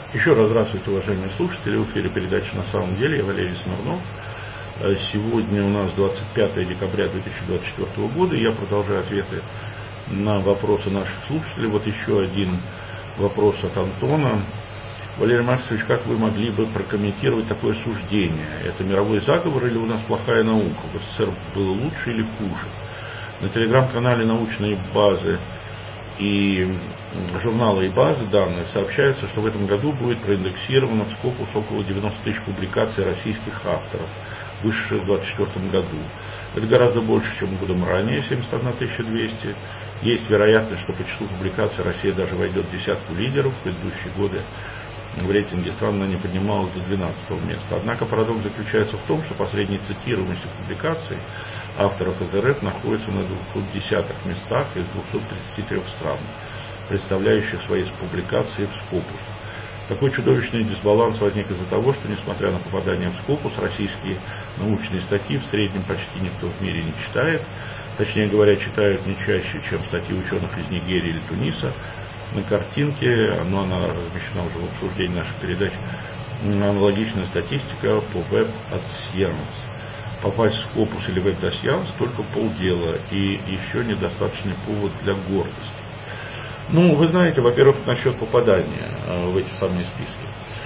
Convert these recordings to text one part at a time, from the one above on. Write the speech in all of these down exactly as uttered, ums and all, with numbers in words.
Еще раз здравствуйте, уважаемые слушатели. В эфире передача «На самом деле». Я Валерий Смирнов. Сегодня у нас двадцать пятое декабря две тысячи двадцать четвёртого года. И я продолжаю ответы на вопросы наших слушателей. Вот еще один вопрос от Антона. Валерий Максимович, как вы могли бы прокомментировать такое суждение? Это мировой заговор или у нас плохая наука? В СССР было лучше или хуже? На телеграм-канале «Научные базы» и журналы и базы данных сообщается, что в этом году будет проиндексировано в Scopus около девяносто тысяч публикаций российских авторов, вышедших в две тысячи двадцать четвёртом году. Это гораздо больше, чем годом ранее, семьдесят одна тысяча двести. Есть вероятность, что по числу публикаций Россия даже войдет в десятку лидеров. В предыдущие годы в рейтинге страна не поднималась до двенадцатого места. Однако парадокс заключается в том, что по средней цитируемости публикаций авторов из РФ находится на двухсот десятых местах из двухсот тридцати трёх стран, представляющих свои публикации в Scopus. Такой чудовищный дисбаланс возник из-за того, что, несмотря на попадание в Scopus, российские научные статьи в среднем почти никто в мире не читает. Точнее говоря, читают не чаще, чем статьи ученых из Нигерии или Туниса. На картинке, но она размещена уже в обсуждении наших передач, аналогичная статистика по Web от Science. Попасть в Scopus или Web от Science только полдела и еще недостаточный повод для гордости. Ну, вы знаете, во-первых, насчет попадания в эти самые списки.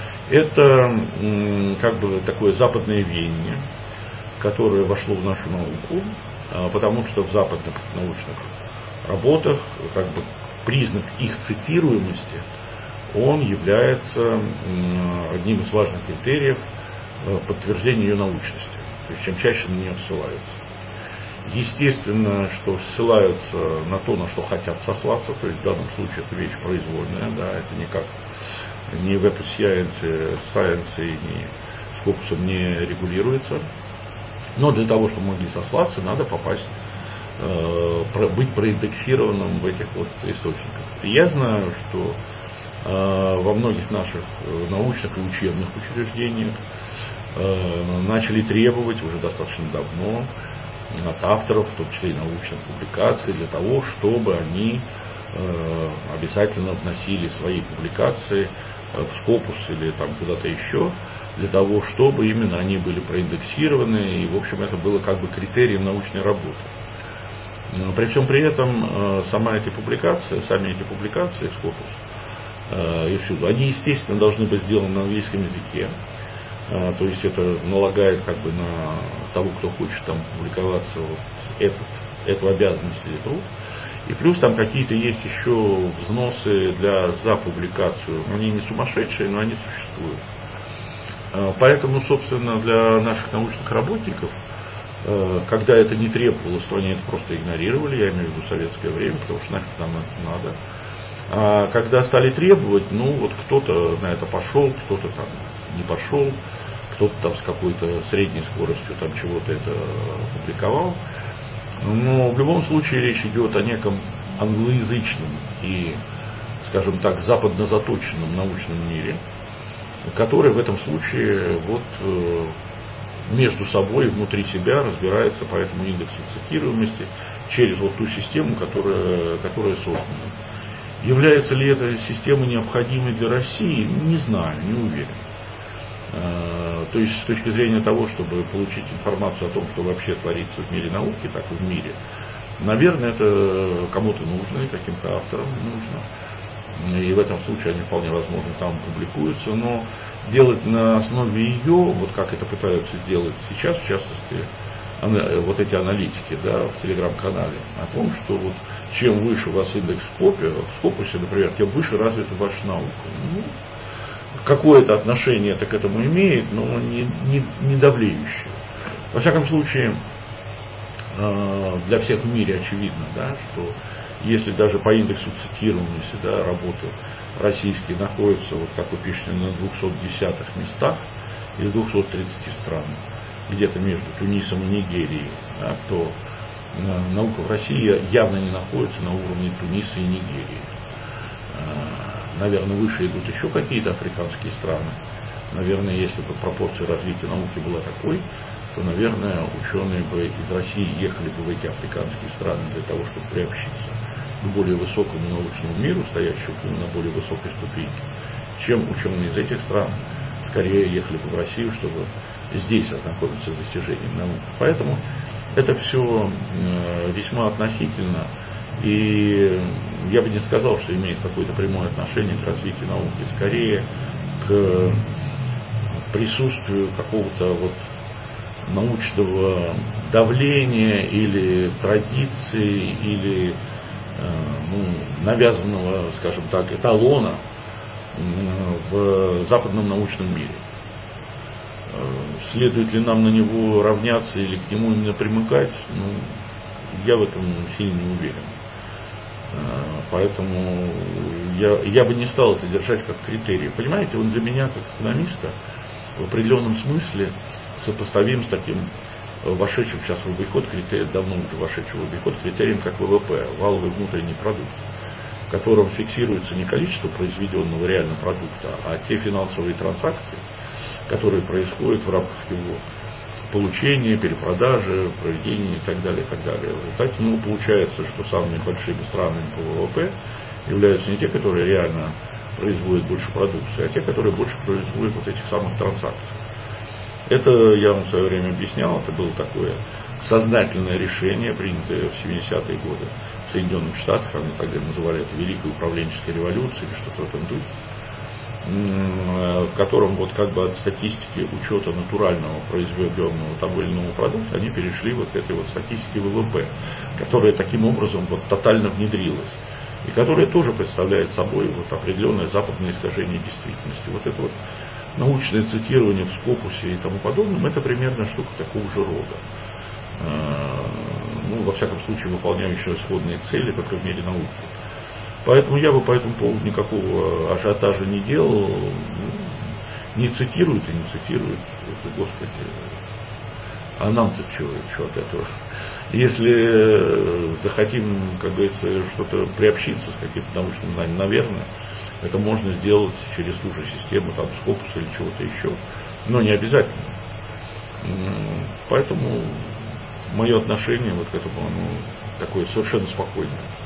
Это как бы такое западное веяние, которое вошло в нашу науку, потому что в западных научных работах как бы признак их цитируемости, он является одним из важных критериев подтверждения ее научности. То есть чем чаще на нее ссылаются. Естественно, что ссылаются на то, на что хотят сослаться, то есть в данном случае это вещь произвольная, да, это никак ни Web of Science, Science и ни Scopus не регулируется. Но для того, чтобы могли сослаться, надо попасть, э, быть проиндексированным в этих вот источниках. И я знаю, что э, во многих наших научных и учебных учреждениях э, начали требовать уже достаточно давно от авторов, в том числе и научных публикаций, для того, чтобы они э, обязательно вносили свои публикации в Scopus или там куда-то еще, для того, чтобы именно они были проиндексированы, и, в общем, это было как бы критерием научной работы. Но при всем при этом э, сама эти публикации, сами эти публикации Scopus э, и всюду, они, естественно, должны быть сделаны на английском языке. То есть это налагает как бы на того, кто хочет там публиковаться, вот этот, эту обязанность или труд. И плюс там какие-то есть еще взносы для, за публикацию. Они не сумасшедшие, но они существуют. Поэтому, собственно, для наших научных работников, когда это не требовалось, то они это просто игнорировали, я имею в виду советское время, потому что нафиг нам это надо. А когда стали требовать, ну вот кто-то на это пошел, кто-то там не пошел, кто-то там с какой-то средней скоростью там чего-то это публиковал. Но в любом случае речь идет о неком англоязычном и, скажем так, западно заточенном научном мире, который в этом случае вот между собой, внутри себя разбирается по этому индексу цитируемости через вот ту систему, которая, которая создана. Является ли эта система необходимой для России? Не знаю, не уверен. То есть с точки зрения того, чтобы получить информацию о том, что вообще творится в мире науки, так и в мире, наверное, это кому-то нужно, и каким-то авторам нужно. И в этом случае они вполне возможно там публикуются, но делать на основе ее, вот как это пытаются сделать сейчас, в частности, вот эти аналитики, да, в телеграм-канале, о том, что вот чем выше у вас индекс в Scopus, например, тем выше развита ваша наука. Ну, какое-то отношение это к этому имеет, но не, не, не давлеющее. Во всяком случае, для всех в мире очевидно, да, что если даже по индексу цитируемости, да, работы российские находятся, вот как вы пишете, на двухсот десятых местах из двухсот тридцати стран, где-то между Тунисом и Нигерией, да, то наука в России явно не находится на уровне Туниса и Нигерии. Наверное, выше идут еще какие-то африканские страны. Наверное, если бы пропорция развития науки была такой, то, наверное, ученые бы из России ехали бы в эти африканские страны для того, чтобы приобщиться к более высокому научному миру, стоящему на более высокой ступеньке, чем ученые из этих стран скорее ехали бы в Россию, чтобы здесь ознакомиться с достижениями науки. Поэтому это все весьма относительно, и я бы не сказал, что имеет какое-то прямое отношение к развитию науки, скорее к присутствию какого-то вот научного давления или традиции, или ну, навязанного, скажем так, эталона в западном научном мире. Следует ли нам на него равняться или к нему именно примыкать, ну, я в этом сильно не уверен. Поэтому я, я бы не стал это держать как критерий. Понимаете, он для меня, как экономиста, в определенном смысле сопоставим с таким вошедшим сейчас в обиход критерием, давно уже вошедшим в обиход критерием, как ВВП, валовый внутренний продукт, в котором фиксируется не количество произведенного реально продукта, а те финансовые транзакции, которые происходят в рамках его получения, перепродажи, проведения и так далее, и так далее. В результате, ну, получается, что самыми большими странами по ВВП являются не те, которые реально производят больше продукции, а те, которые больше производят вот этих самых транзакций. Это я вам в свое время объяснял, это было такое сознательное решение, принятое в семидесятые годы в Соединенных Штатах, они тогда называли это Великой управленческой революцией или что-то в этом духе, в котором вот как бы от статистики учета натурального произведенного того или иного продукта они перешли вот к этой вот статистике ВВП, которая таким образом вот тотально внедрилась, и которая тоже представляет собой вот определенное западное искажение действительности. Вот это вот научное цитирование в Скопусе и тому подобном, это примерно штука такого же рода. Ну, во всяком случае, выполняющая сходные цели, как и в мире науки. Поэтому я бы по этому поводу никакого ажиотажа не делал. Не цитируют и не цитируют. Это, Господи. А нам-то чего, чего от этого? Если захотим, как говорится, что-то приобщиться с каким-то научным знанием, наверное, это можно сделать через ту же систему, там, Скопус или чего-то еще. Но не обязательно. Поэтому мое отношение вот к этому, оно такое совершенно спокойное.